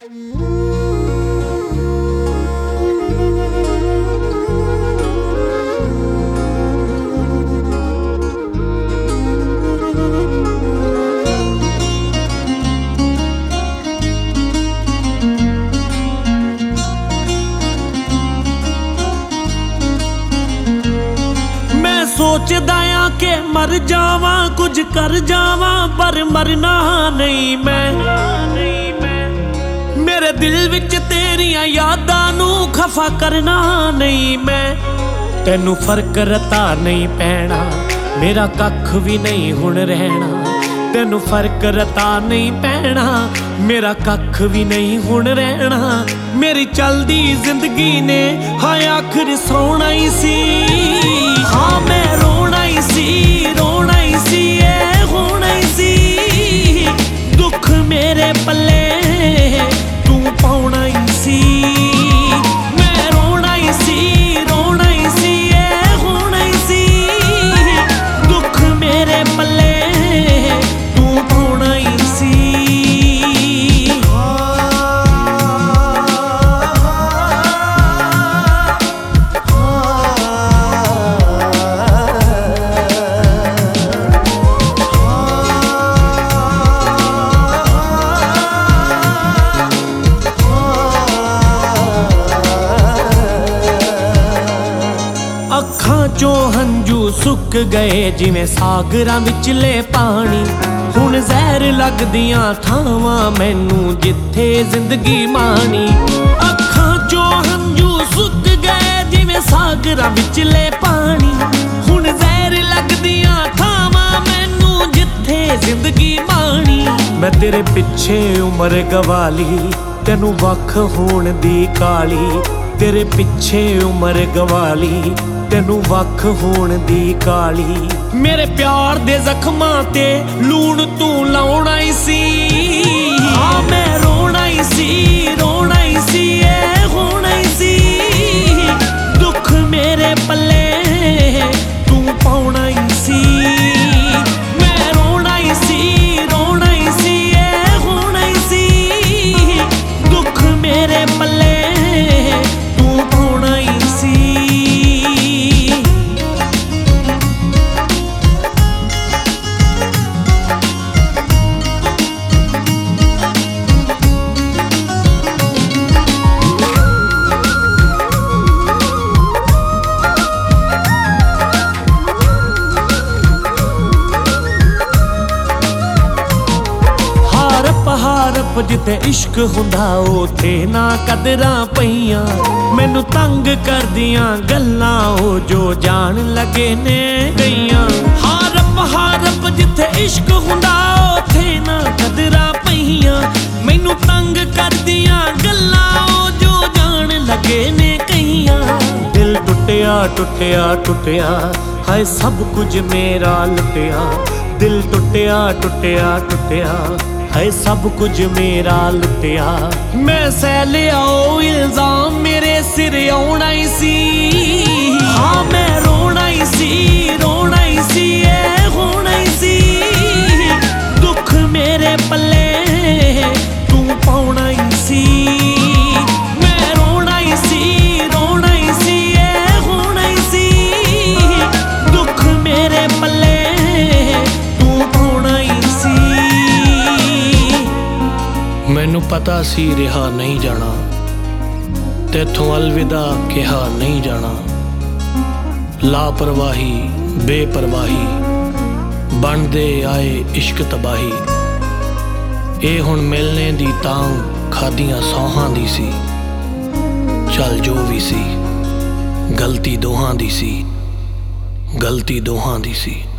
सोचदा आ के मर जावा कुछ कर जावा पर मरना नहीं मैं मेरे दिल विच तेरिया यादां नू खफा करना नहीं मैं तेनू फर्क रता नहीं पैना मेरा कख भी नहीं हुण रहना तेनू फर्क रता नहीं पैना मेरा कख भी नहीं हुण रहना मेरी चलदी जिंदगी ने हाय आखिर सोना ही सी हाँ मैं रोना ही सी ए होना ही सी दुख मेरे पल्ले तू पाउना ही सी मैं रोना ही सी ए होना ही सी दुख मेरे पल्ले तू पाउना ही सी ਅੱਖਾਂ ਚੋਂ ਹੰਝੂ ਸੁੱਕ ਗਏ ਜਿਵੇਂ ਸਾਗਰਾਂ ਵਿਚਲੇ ਪਾਣੀ ਹੁਣ ਜ਼ਹਿਰ ਲੱਗਦੀਆਂ ਥਾਵਾਂ ਮੈਨੂੰ ਜਿੱਥੇ ਜ਼ਿੰਦਗੀ ਮਾਣੀ ਅੱਖਾਂ ਚੋਂ ਹੰਝੂ ਸੁੱਕ ਗਏ ਜਿਵੇਂ ਸਾਗਰਾਂ ਵਿਚਲੇ ਪਾਣੀ ਹੁਣ ਜ਼ਹਿਰ ਲੱਗਦੀਆਂ ਥਾਵਾਂ ਮੈਨੂੰ ਜਿੱਥੇ ਜ਼ਿੰਦਗੀ ਮਾਣੀ ਮੈਂ ਤੇਰੇ ਪਿੱਛੇ ਉਮਰ ਗਵਾ ਲਈ ਤੈਨੂੰ ਵੱਖ ਹੋਣ ਦੀ ਕਾਲੀ तेरे पिछे उमर गवाली तेनू वख होण दी काली मेरे प्यार दे जख्मां ते लूण तू लाउणा ही सी हाँ मैं रोना ही सी ए होना ही सी दुख मेरे पल्ले तू पाउणा ही सी मैं रोना ही सी ए होना ही सी दुख मेरे पल्ले ਹਾਰਪ ਜਿੱਥੇ ਇਸ਼ਕ ਹੁੰਦਾ ਉਥੇ ਨਾ ਕਦਰਾਂ ਪਈਆਂ ਮੈਨੂੰ ਤੰਗ ਕਰਦੀਆਂ ਗੱਲਾਂ ਉਹ ਜੋ ਜਾਣ ਲੱਗੇ ਨੇ ਗਈਆਂ ਹਾਰਪ ਜਿੱਥੇ ਇਸ਼ਕ ਹੁੰਦਾ ਉਥੇ ਨਾ ਕਦਰਾਂ ਪਈਆਂ ਮੈਨੂੰ ਤੰਗ ਕਰਦੀਆਂ ਗੱਲਾਂ ਉਹ ਜੋ ਜਾਣ ਲੱਗੇ ਨੇ ਕਈਆਂ ਦਿਲ ਟੁੱਟਿਆ ਹਾਏ ਸਭ ਕੁਝ ਮੇਰਾ ਲੁੱਟਿਆ ਦਿਲ ਟੁੱਟਿਆ है सब कुछ मेरा लुटिया मैं सह लिया इल्जाम मेरे सिर आना ही सी हाँ मैं रोना ही सी ए होना ही सी दुख मेरे पल्ले तू पाउना ही सी मैं रोना ही सी ए होना ही सी दुख मेरे पल्ले ਮੈਨੂੰ ਪਤਾ ਸੀ ਰਿਹਾ ਨਹੀਂ ਜਾਣਾ ਤੇਥੋਂ ਅਲਵਿਦਾ ਕਿਹਾ ਨਹੀਂ ਜਾਣਾ ਲਾਪਰਵਾਹੀ ਬੇਪਰਵਾਹੀ ਬਣਦੇ ਆਏ ਇਸ਼ਕ ਤਬਾਹੀ ਇਹ ਹੁਣ ਮਿਲਣੇ ਦੀ ਤਾਂ ਖਾਦੀਆਂ ਸੌਹਾਂ ਦੀ ਸੀ ਚੱਲ ਜੋ ਵੀ ਸੀ ਗਲਤੀ ਦੋਹਾਂ ਦੀ ਸੀ